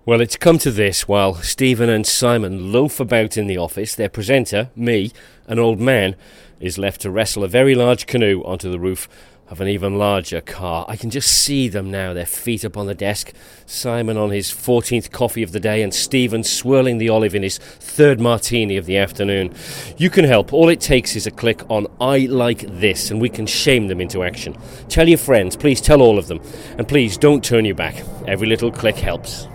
Well, it's come to this. While Stephen and Simon loaf about in the office, their presenter, me, an old man, is left to wrestle a very large canoe onto the roof of an even larger car. I can just see them now, their feet up on the desk, Simon on his 14th coffee of the day and Stephen swirling the olive in his third martini of the afternoon. You can help. All it takes is a click on I like this and we can shame them into action. Tell your friends, please tell all of them, and please don't turn your back. Every little click helps.